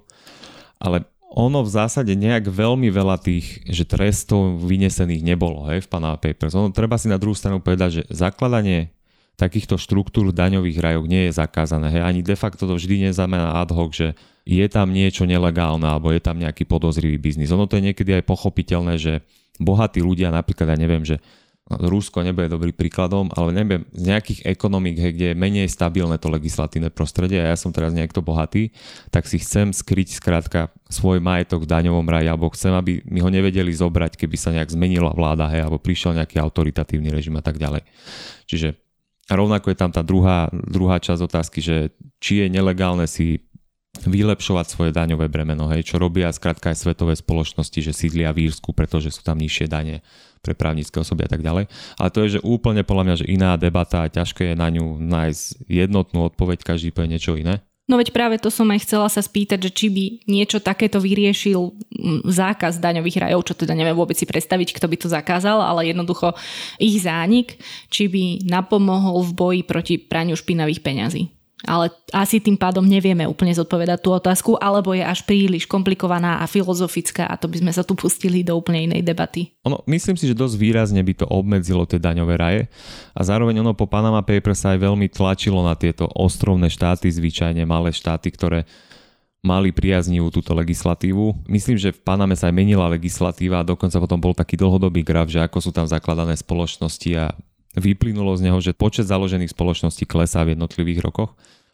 Ale ono v zásade nejak veľmi veľa tých, že trestov vynesených nebolo, hej, v Panama Papers. Ono treba si na druhú stranu povedať, že zakladanie takýchto štruktúr v daňových rajoch nie je zakázané. Hej. Ani de facto to vždy neznamená ad hoc, že je tam niečo nelegálne alebo je tam nejaký podozrivý biznis. Ono to je niekedy aj pochopiteľné, že bohatí ľudia, napríklad, ja neviem, že Rusko nebude dobrý príkladom, ale neviem, z nejakých ekonomík, hej, kde je menej stabilné to legislatívne prostredie a ja som teraz niekto bohatý, tak si chcem skryť skrátka svoj majetok v daňovom raji, alebo chcem, aby mi ho nevedeli zobrať, keby sa nejak zmenila vláda, hej, alebo prišiel nejaký autoritatívny režim a tak ďalej. Čiže a rovnako je tam tá druhá, druhá časť otázky, že či je nelegálne si vylepšovať svoje daňové bremeno, hej, čo robia skrátka aj svetové spoločnosti, že sídlia v Írsku, pretože sú tam nižšie dane pre právnické osoby a tak ďalej. Ale to je, že úplne podľa mňa, že iná debata a ťažké je na ňu nájsť jednotnú odpoveď, každý povie niečo iné. No veď práve to som aj chcela sa spýtať, že či by niečo takéto vyriešil zákaz daňových rajov, čo teda neviem vôbec si predstaviť, kto by to zakázal, ale jednoducho ich zánik, či by napomohol v boji proti praniu špinavých peňazí. Ale asi tým pádom nevieme úplne zodpovedať tú otázku, alebo je až príliš komplikovaná a filozofická a to by sme sa tu pustili do úplne inej debaty. Ono, myslím si, že dosť výrazne by to obmedzilo tie daňové raje a zároveň ono po Panama Papers sa aj veľmi tlačilo na tieto ostrovné štáty, zvyčajne malé štáty, ktoré mali priaznivú túto legislatívu. Myslím, že v Paname sa aj menila legislatíva a dokonca potom bol taký dlhodobý graf, že ako sú tam zakladané spoločnosti a vyplynulo z neho, že počet založených spoločností klesá v jednotlivých rokoch.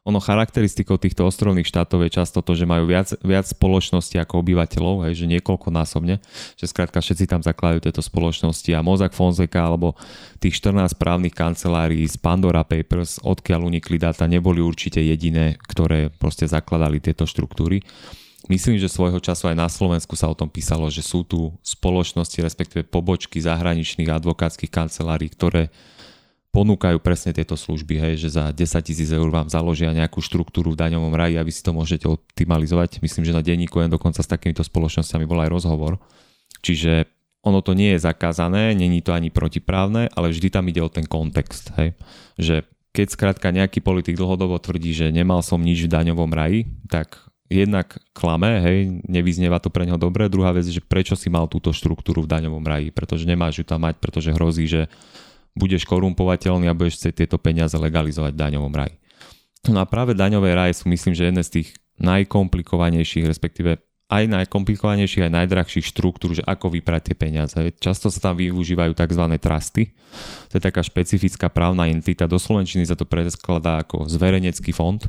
ono charakteristikou týchto ostrovných štátov je často to, že majú viac, viac spoločnosti ako obyvateľov, hej, že niekoľkonásobne, že skrátka všetci tam zakladajú tieto spoločnosti a Mossack Fonseca alebo tých štrnásť právnych kancelárií z Pandora Papers, odkiaľ unikli dáta, neboli určite jediné, ktoré proste zakladali tieto štruktúry. Myslím, že svojho času aj na Slovensku sa o tom písalo, že sú tu spoločnosti, respektíve pobočky zahraničných advokátskych kancelárií, ktoré ponúkajú presne tieto služby, hej, že za desaťtisíc eur vám založia nejakú štruktúru v daňovom raji a vy si to môžete optimalizovať. Myslím, že na denníku N dokonca s takýmito spoločnosťami bol aj rozhovor. Čiže ono to nie je zakázané, není to ani protiprávne, ale vždy tam ide o ten kontext, hej. Že keď skrátka nejaký politik dlhodobo tvrdí, že nemal som nič v daňovom raji, tak jednak klame, hej, nevyznieva to pre neho dobre. Druhá vec je, že prečo si mal túto štruktúru v daňovom raji, pretože nemáš ju tam mať, pretože hrozí, že budeš korumpovateľný a budeš chcieť tieto peniaze legalizovať v daňovom raji. No a práve daňové raje sú, myslím, že jedné z tých najkomplikovanejších, respektíve aj najkomplikovanejších, aj najdrahších štruktúr, že ako vyprať tie peniaze. Často sa tam využívajú tzv. Trusty. To je taká špecifická právna entita. Do slovenčiny sa to preskladá ako zverejnecký fond.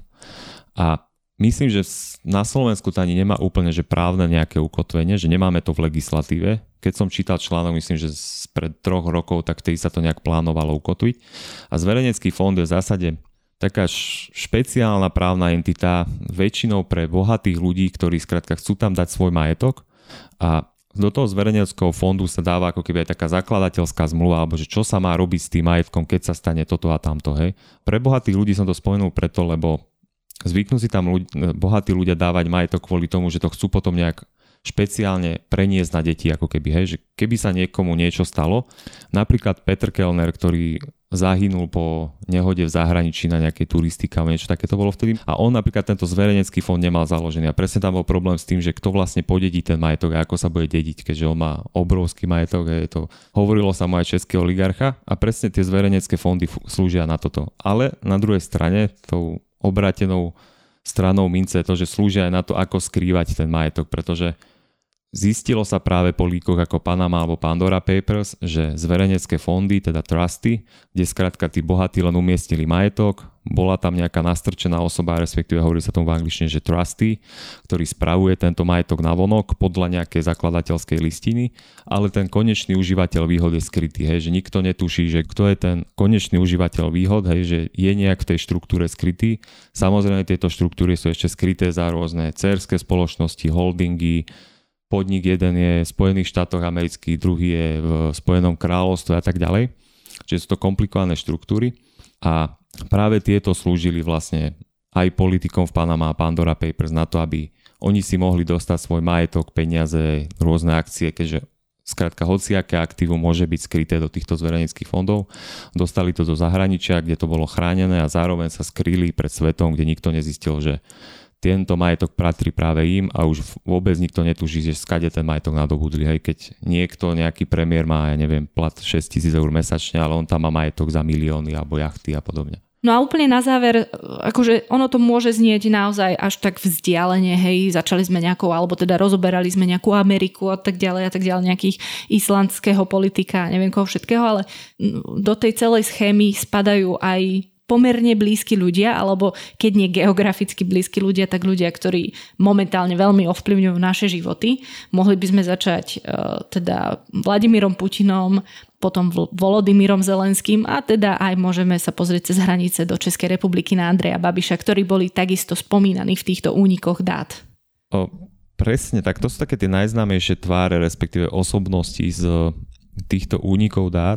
A myslím, že na Slovensku to ani nemá úplne že právne nejaké ukotvenie, že nemáme to v legislatíve. Keď som čítal článok, myslím, že pred troch rokov, tak vtedy sa to nejak plánovalo ukotviť. A zverejnecký fond je v zásade taká špeciálna právna entita, väčšinou pre bohatých ľudí, ktorí skrátka chcú tam dať svoj majetok, a do toho zverejneckého fondu sa dáva ako keby aj taká zakladateľská zmluva, alebo že čo sa má robiť s tým majetkom, keď sa stane toto a tamto. Hej. Pre bohatých ľudí som to spomenul preto, lebo zvyknú si tam ľudí, bohatí ľudia dávať majetok kvôli tomu, že to chcú potom nejak špeciálne preniesť na deti, ako keby, hej, že keby sa niekomu niečo stalo, napríklad Peter Kellner, ktorý zahynul po nehode v zahraničí na nejakej turistike, niečo také to bolo vtedy, a on napríklad tento zverejnecký fond nemal založený a presne tam bol problém s tým, že kto vlastne podedí ten majetok a ako sa bude dediť, keďže on má obrovský majetok, je to, hovorilo sa mu aj český oligarcha, a presne tie zverejnecké fondy slúžia na toto. Ale na druhej strane tou obrátenou stranou mince je to, že slúžia aj na to, ako skrývať ten majetok, pretože zistilo sa práve po líkoch ako Panama alebo Pandora Papers, že zverejnecké fondy, teda trusty, kde skrátka tí bohatí len umiestnili majetok, bola tam nejaká nastrčená osoba, respektíve hovorí sa tomu v angličtine, že trustee, ktorý spravuje tento majetok navonok podľa nejakej zakladateľskej listiny, ale ten konečný užívateľ výhod je skrytý, hej, že nikto netuší, že kto je ten konečný užívateľ výhod, hej, že je nejak v tej štruktúre skrytý. Samozrejme tieto štruktúry sú ešte skryté za rôzne dcérske spoločnosti, holdingy. Podnik jeden je v Spojených štátoch amerických, druhý je v Spojenom kráľovstve a tak ďalej. Čiže sú to komplikované štruktúry a práve tieto slúžili vlastne aj politikom v Panama a Pandora Papers na to, aby oni si mohli dostať svoj majetok, peniaze, rôzne akcie, keďže skrátka hociaké aktívum môže byť skryté do týchto zverejneckých fondov. Dostali to do zahraničia, kde to bolo chránené, a zároveň sa skrýli pred svetom, kde nikto nezistil, že tento majetok patrí práve im, a už vôbec nikto netuší, že skade ten majetok nadobudli. Hej, keď niekto, nejaký premiér má, ja neviem, plat šesť tisíc eur mesačne, ale on tam má majetok za milióny alebo jachty a podobne. No a úplne na záver, akože ono to môže znieť naozaj až tak vzdialene, hej, začali sme nejakou, alebo teda rozoberali sme nejakú Ameriku a tak ďalej a tak ďalej, nejakých islandského politika, neviem koho všetkého, ale do tej celej schémy spadajú aj pomerne blízki ľudia, alebo keď nie geograficky blízki ľudia, tak ľudia, ktorí momentálne veľmi ovplyvňujú naše životy. Mohli by sme začať uh, teda Vladimírom Putinom, potom Volodymyrom Zelenským, a teda aj môžeme sa pozrieť cez hranice do Českej republiky na Andreja Babiša, ktorí boli takisto spomínaní v týchto únikoch dát. O, presne, tak to sú také tie najznámejšie tváre, respektíve osobnosti z týchto únikov dát.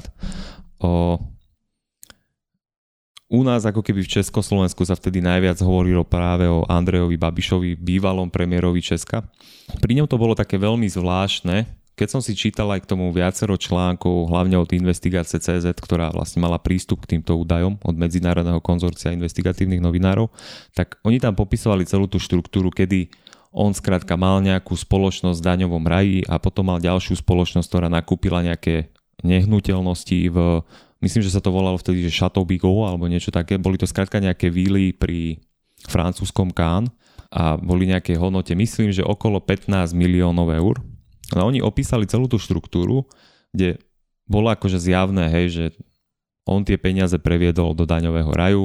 O, U nás ako keby v Československu sa vtedy najviac hovorilo práve o Andrejovi Babišovi, bývalom premiérovi Česka. Pri ňom to bolo také veľmi zvláštne, keď som si čítal aj k tomu viacero článkov, hlavne od Investigácie cé zet, ktorá vlastne mala prístup k týmto údajom od Medzinárodného konzorcia investigatívnych novinárov, tak oni tam popisovali celú tú štruktúru, kedy on skrátka mal nejakú spoločnosť v daňovom raji a potom mal ďalšiu spoločnosť, ktorá nakúpila nejaké nehnuteľnosti v, myslím, že sa to volalo vtedy, že Chateau Bigot alebo niečo také. Boli to skrátka nejaké víly pri francúzskom Cannes a boli nejaké hodnote, myslím, že okolo pätnásť miliónov eur. A oni opísali celú tú štruktúru, kde bolo akože zjavné, hej, že on tie peniaze previedol do daňového raju.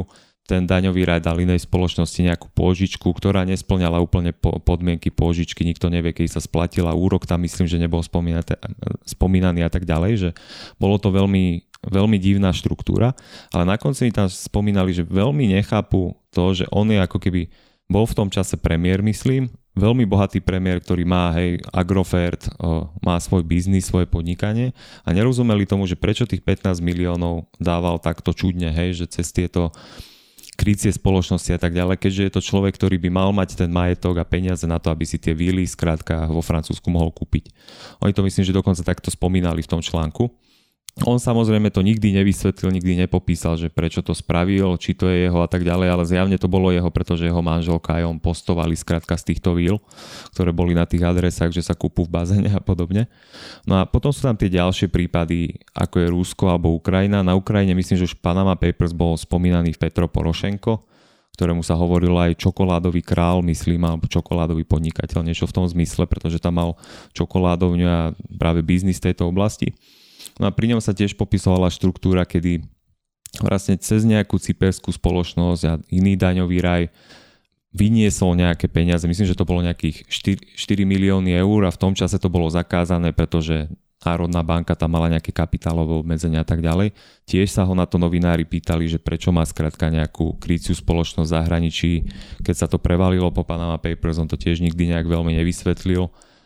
ten daňový raj dal inej spoločnosti nejakú pôžičku, ktorá nesplňala úplne podmienky pôžičky, nikto nevie, keď sa splatila, úrok tam myslím, že nebol spomínaný a tak ďalej, že bolo to veľmi, veľmi divná štruktúra, ale na konci mi tam spomínali, že veľmi nechápu to, že on je ako keby bol v tom čase premiér, myslím, veľmi bohatý premiér, ktorý má, hej, Agrofert, o, má svoj biznis, svoje podnikanie a nerozumeli tomu, že prečo tých pätnásť miliónov dával takto čudne, hej, že cez tieto krycie spoločnosti a tak ďalej, keďže je to človek, ktorý by mal mať ten majetok a peniaze na to, aby si tie víly skrátka vo Francúzsku mohol kúpiť. Oni to myslím, že dokonca takto spomínali v tom článku. On samozrejme to nikdy nevysvetlil, nikdy nepopísal, že prečo to spravil, či to je jeho a tak ďalej, ale zjavne to bolo jeho, pretože jeho manželka aj on postovali skrátka z týchto víl, ktoré boli na tých adresách, že sa kúpu v bazéne a podobne. No a potom sú tam tie ďalšie prípady, ako je Rusko alebo Ukrajina. Na Ukrajine myslím, že už Panama Papers bol spomínaný Petro Porošenko, ktorému sa hovorilo aj čokoládový král, myslím, alebo čokoládový podnikateľ, niečo v tom zmysle, pretože tam mal čokoládovňu a práve biznis tejto oblasti. No a pri ňom sa tiež popisovala štruktúra, kedy vlastne cez nejakú cyperskú spoločnosť a iný daňový raj vyniesol nejaké peniaze. Myslím, že to bolo nejakých štyri milióny eur a v tom čase to bolo zakázané, pretože Národná banka tam mala nejaké kapitálové obmedzenia a tak ďalej. Tiež sa ho na to novinári pýtali, že prečo má skrátka nejakú kryciu spoločnosť v zahraničí. Keď sa to prevalilo po Panama Papers, on to tiež nikdy nejak veľmi nevysvetlil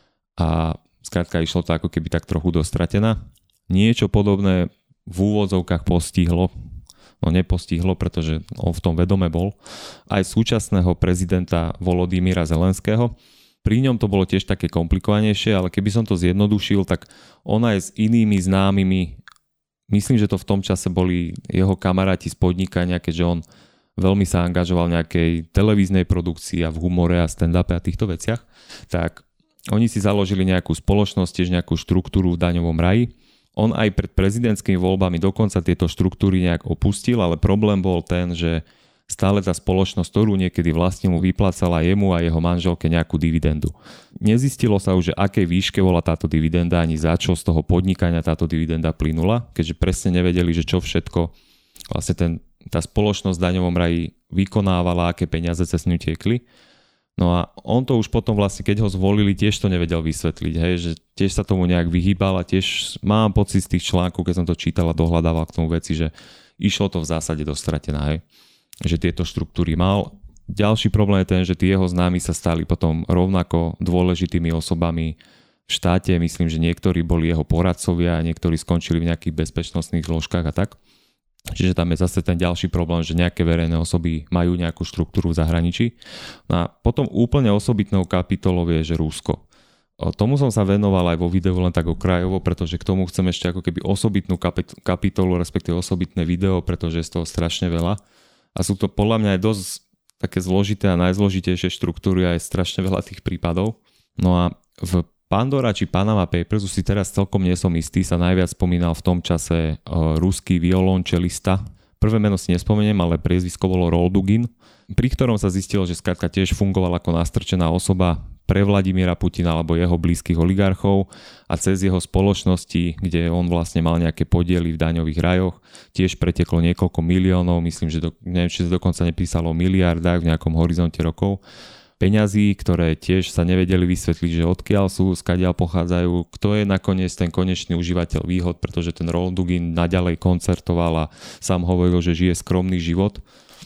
a skrátka išlo to ako keby tak trochu dostratená. Niečo podobné v úvodzovkách postihlo, no nepostihlo, pretože on v tom vedome bol, aj súčasného prezidenta Volodymyra Zelenského. Pri ňom to bolo tiež také komplikovanejšie, ale keby som to zjednodušil, tak on aj s inými známymi, myslím, že to v tom čase boli jeho kamaráti z podnikania, keďže on veľmi sa angažoval v nejakej televíznej produkcii a v humore a stand-upe a týchto veciach, tak oni si založili nejakú spoločnosť, tiež nejakú štruktúru v daňovom raji. On aj pred prezidentskými voľbami dokonca tieto štruktúry nejak opustil, ale problém bol ten, že stále tá spoločnosť, ktorú niekedy vlastne mu vyplácala jemu a jeho manželke nejakú dividendu. Nezistilo sa už, že akej výške bola táto dividenda, ani za čo z toho podnikania táto dividenda plynula, keďže presne nevedeli, že čo všetko vlastne ten, tá spoločnosť v daňovom raji vykonávala, aké peniaze cez ňu tiekli. No a on to už potom vlastne, keď ho zvolili, tiež to nevedel vysvetliť, hej, že tiež sa tomu nejak vyhýbal a tiež mám pocit z tých článkov, keď som to čítal a dohľadával k tomu veci, že išlo to v zásade dostratená, hej, že tieto štruktúry mal. Ďalší problém je ten, že tí jeho známi sa stali potom rovnako dôležitými osobami v štáte, myslím, že niektorí boli jeho poradcovia a niektorí skončili v nejakých bezpečnostných zložkách a tak. Čiže tam je zase ten ďalší problém, že nejaké verejné osoby majú nejakú štruktúru v zahraničí. No a potom úplne osobitnou kapitolou je, že Rusko. O tomu som sa venoval aj vo videu len tak okrajovo, pretože k tomu chcem ešte ako keby osobitnú kapitolu, respektíve osobitné video, pretože je z toho strašne veľa. A sú to podľa mňa aj dosť také zložité a najzložitejšie štruktúry a je strašne veľa tých prípadov. No a v Pandora či Panama Papers, už si teraz celkom nie som istý, sa najviac spomínal v tom čase uh, ruský violončelista. Prvé meno si nespomeniem, ale priezvisko bolo Roldugin, pri ktorom sa zistilo, že skrátka tiež fungoval ako nastrčená osoba pre Vladimíra Putina alebo jeho blízkych oligarchov a cez jeho spoločnosti, kde on vlastne mal nejaké podiely v daňových rajoch, tiež preteklo niekoľko miliónov, myslím, že do, neviem, či sa dokonca nepísalo o miliardách v nejakom horizonte rokov, peňazí, ktoré tiež sa nevedeli vysvetliť, že odkiaľ sú, skadiaľ pochádzajú, kto je nakoniec ten konečný užívateľ výhod, pretože ten Roldugin naďalej koncertoval a sám hovoril, že žije skromný život.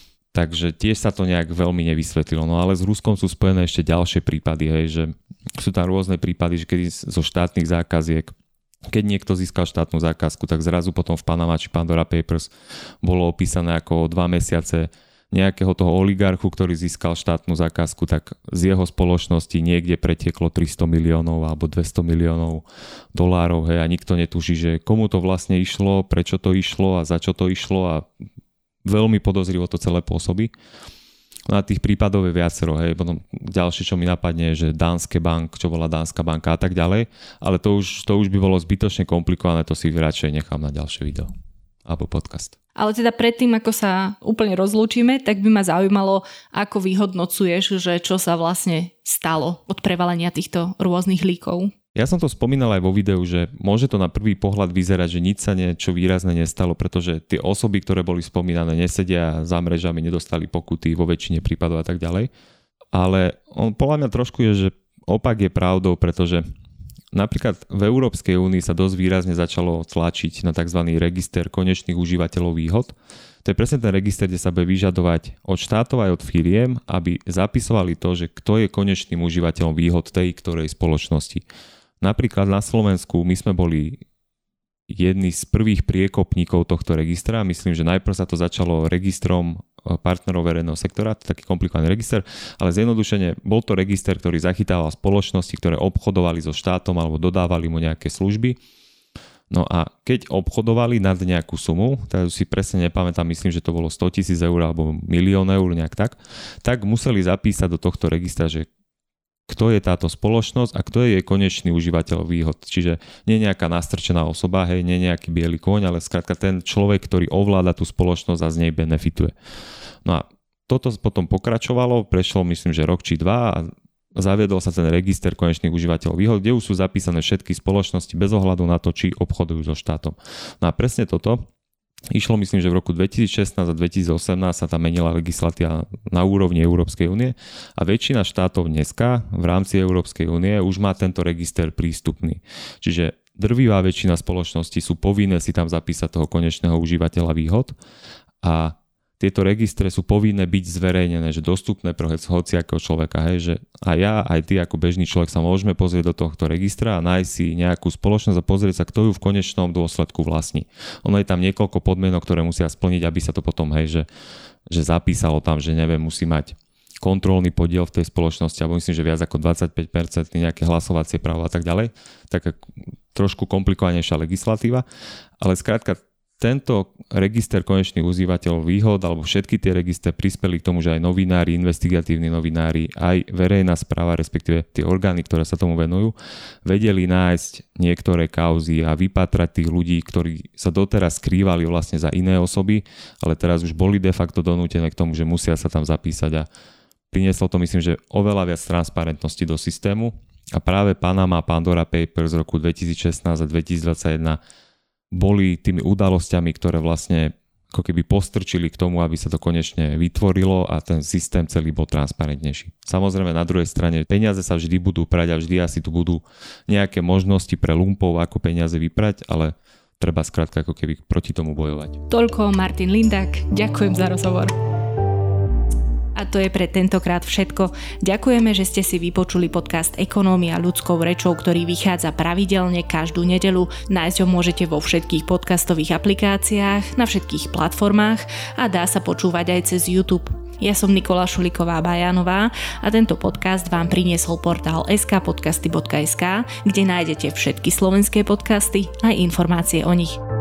Takže tiež sa to nejak veľmi nevysvetlilo. No ale s Ruskom sú spojené ešte ďalšie prípady, hej, že sú tam rôzne prípady, že kedy zo štátnych zákaziek, keď niekto získal štátnu zákazku, tak zrazu potom v Panama či Pandora Papers bolo opísané ako dva mesiace nejakého toho oligarchu, ktorý získal štátnu zákazku, tak z jeho spoločnosti niekde pretieklo tristo miliónov alebo dvesto miliónov dolárov, hej, a nikto netuší, že komu to vlastne išlo, prečo to išlo a za čo to išlo a veľmi podozrivo to celé pôsobí. No a tých prípadov je viacero, hej, potom ďalšie, čo mi napadne, že Danske Bank, čo bola Dánska banka a tak ďalej, ale to už, to už by bolo zbytočne komplikované, to si radšej nechám na ďalšie video alebo podcast. Ale teda predtým, ako sa úplne rozlúčime, tak by ma zaujímalo, ako vyhodnocuješ, že čo sa vlastne stalo od prevalenia týchto rôznych líkov. Ja som to spomínal aj vo videu, že môže to na prvý pohľad vyzerať, že nič sa niečo výrazné nestalo, pretože tie osoby, ktoré boli spomínané, nesedia za mrežami, nedostali pokuty vo väčšine prípadov a tak ďalej. Ale on podľa mňa trošku je, že opak je pravdou, pretože napríklad v Európskej únii sa dosť výrazne začalo tlačiť na tzv. Register konečných užívateľov výhod. To je presne ten register, kde sa bude vyžadovať od štátov aj od firiem, aby zapisovali to, že kto je konečným užívateľom výhod tej ktorej spoločnosti. Napríklad na Slovensku my sme boli jedni z prvých priekopníkov tohto registra. Myslím, že najprv sa to začalo registrom partnerov verejného sektora, to je taký komplikovaný register, ale zjednodušene bol to register, ktorý zachytával spoločnosti, ktoré obchodovali so štátom alebo dodávali mu nejaké služby. No a keď obchodovali nad nejakú sumu, tak si presne nepamätám, myslím, že to bolo sto tisíc eur alebo milión eur, nejak tak, tak museli zapísať do tohto registra, že kto je táto spoločnosť a kto je jej konečný užívateľ výhod. Čiže nie nejaká nastrčená osoba, hej, nie nejaký biely kôň, ale skrátka ten človek, ktorý ovláda tú spoločnosť a z nej benefituje. No a toto potom pokračovalo, prešlo myslím, že rok či dva a zaviedol sa ten register konečných užívateľov výhod, kde už sú zapísané všetky spoločnosti bez ohľadu na to, či obchodujú so štátom. No a presne toto išlo, myslím, že v roku dvetisícšestnásť a dvetisícosemnásť sa tam menila legislatíva na úrovni Európskej únie a väčšina štátov dneska v rámci Európskej únie už má tento register prístupný. Čiže drvivá väčšina spoločností sú povinné si tam zapísať toho konečného užívateľa výhod a tieto registre sú povinné byť zverejnené, že dostupné pre hociakého človeka, hej, že aj ja, aj ty ako bežný človek sa môžeme pozrieť do tohto registra a nájsť si nejakú spoločnosť a pozrieť sa, kto ju v konečnom dôsledku vlastní. Ono je tam niekoľko podmienok, ktoré musia splniť, aby sa to potom, hej, že, že zapísalo tam, že neviem, musí mať kontrolný podiel v tej spoločnosti, alebo myslím, že viac ako dvadsaťpäť percent, nejaké hlasovacie právo a tak ďalej. Taká trošku komplikovanejšia legislatíva, ale skrátka tento register konečných užívateľov výhod alebo všetky tie registre prispeli k tomu, že aj novinári, investigatívni novinári, aj verejná správa, respektíve tie orgány, ktoré sa tomu venujú, vedeli nájsť niektoré kauzy a vypatrať tých ľudí, ktorí sa doteraz skrývali vlastne za iné osoby, ale teraz už boli de facto donútené k tomu, že musia sa tam zapísať a prinieslo to, myslím, že oveľa viac transparentnosti do systému a práve Panama Pandora Papers z roku dvetisícšestnásť a dvetisícdvadsaťjeden boli tými udalosťami, ktoré vlastne ako keby postrčili k tomu, aby sa to konečne vytvorilo a ten systém celý bol transparentnejší. Samozrejme na druhej strane peniaze sa vždy budú prať a vždy asi tu budú nejaké možnosti pre lumpov, ako peniaze vyprať, ale treba skrátka ako keby proti tomu bojovať. Toľko Martin Lindák, ďakujem za rozhovor. A to je pre tentokrát všetko. Ďakujeme, že ste si vypočuli podcast Ekonómia ľudskou rečou, ktorý vychádza pravidelne každú nedeľu. Nájsť ho môžete vo všetkých podcastových aplikáciách, na všetkých platformách a dá sa počúvať aj cez YouTube. Ja som Nikola Šuliková-Bajánová a tento podcast vám priniesol portál es ká podcasty bodka es ká, kde nájdete všetky slovenské podcasty a informácie o nich.